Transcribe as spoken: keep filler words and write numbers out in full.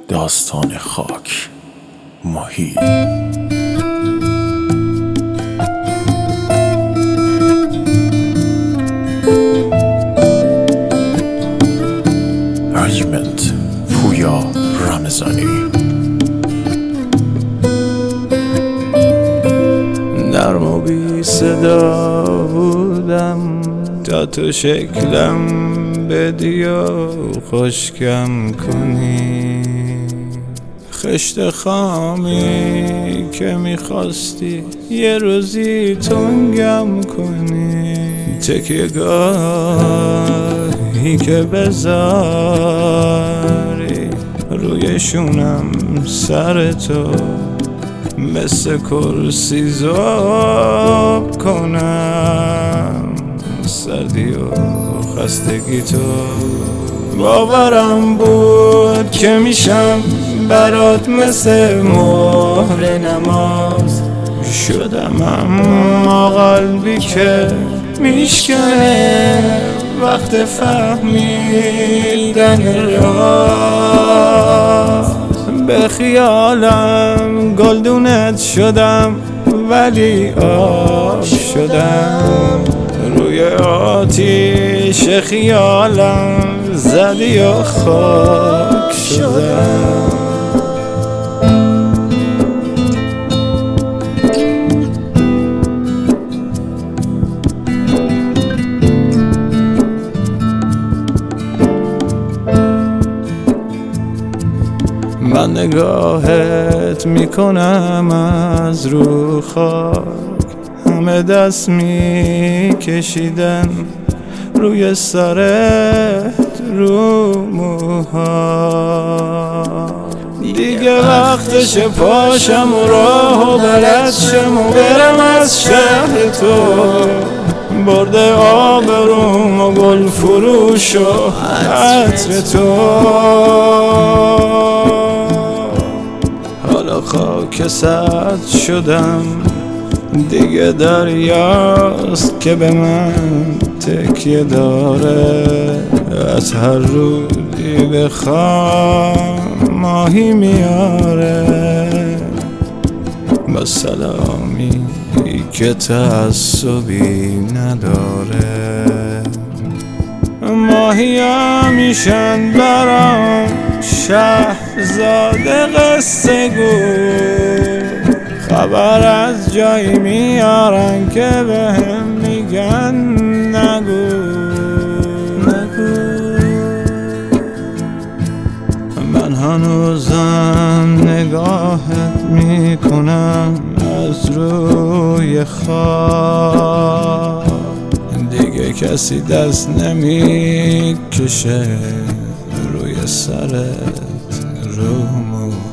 داستان خاک ماهی. ارجمند پویا رمضانی. نرم و بی صدا بودم تا تو شکلم بدی و خشکم کنی، خشت خامی که میخواستی یه روزی تنگم کنی، تکیه گاهی که بذاری روی شونم سر تو، مثل کرسی ذوب کنم سردی و خستگی تو. باورم بود که میشم برات مثل مهر نماز، شدم اما قلبی که میشکنه وقت فهمیدن راز. به خیالم گلدونت شدم ولی آب شدم، روی آتیش خیالم زدی و خاک شدم. من نگاهت میکنم از رو خاک، همه دست میکشیدن روی سرت رو موها. دیگه وقتش پاشم و راه و بلد شم و برم از شهر تو، برده آبروم و گل فروش و عطر تو. حالا خاک سرد شدم دیگه دریاست که به من تکیه داره، از هر رودی بخوام ماهی میاره، با سلامی که تعصبی نداره. ماهی ها میشن برام شهرزاده قصه گو، خبر از جایی میارن که به هم میگن نگو نگو. من هنوزم نگاهت میکنم از روی خاک، دیگه کسی دست نمیکشه روی سرت رو مو.